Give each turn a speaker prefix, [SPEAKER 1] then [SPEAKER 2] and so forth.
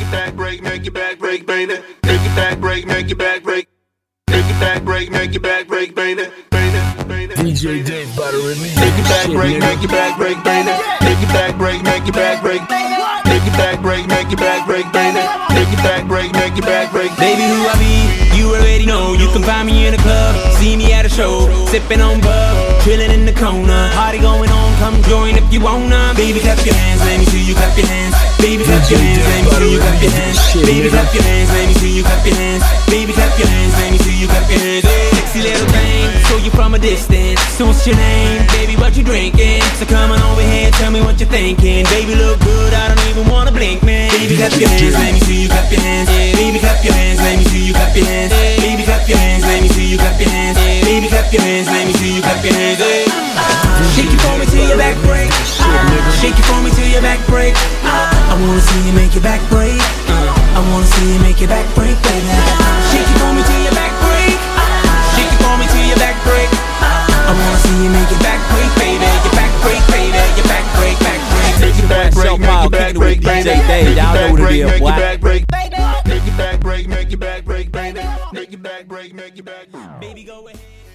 [SPEAKER 1] your back break, make your back break, baby. Make your back break, make your back break. Make your back break, make your back break, baby.
[SPEAKER 2] DJ Dave by the release.
[SPEAKER 1] Make your back break, make your back break, baby. Make your back break, make your back break. Make your back break, make your back break, baby. Make your back break, make your back break.
[SPEAKER 3] Baby, who I be, you already know. You can find me in a club, see me at a show, sipping on bub, chilling in the corner. Party going on, come join if you wanna. Baby, clap your hands, let me see you clap your hands. Baby, clap your hands, let me see you clap your hands. Baby, clap your hands, let me see you clap your hands. Baby, clap your hands, let me see you clap your hands. Sexy little thing, saw you from a distance. So what's your name? Baby, what you drinking? So come on over here, tell me what you're thinking. Baby, look good, I don't even wanna blink, man. Baby, clap your hands, let me see you clap your hands. Baby, clap your hands, let me see you clap your hands. Baby, clap your hands, let me see you clap your hands. Baby, clap your hands, let me see you clap your hands. Shake it for me till your back break. Shake it for me till your back break. I wanna see you make your back break. I wanna see you make your back break, baby. Shake it for me till your back break. Shake it for me till your back break. I wanna see you make your back break, baby. Your back break, baby. Your back break, back break.
[SPEAKER 1] Make your back break, make your back break, baby.
[SPEAKER 3] DJ Dave, y'all know what it is, boy.
[SPEAKER 1] Make your back break, make your back break, baby. Make your back break, make your back break.
[SPEAKER 3] Baby, go ahead.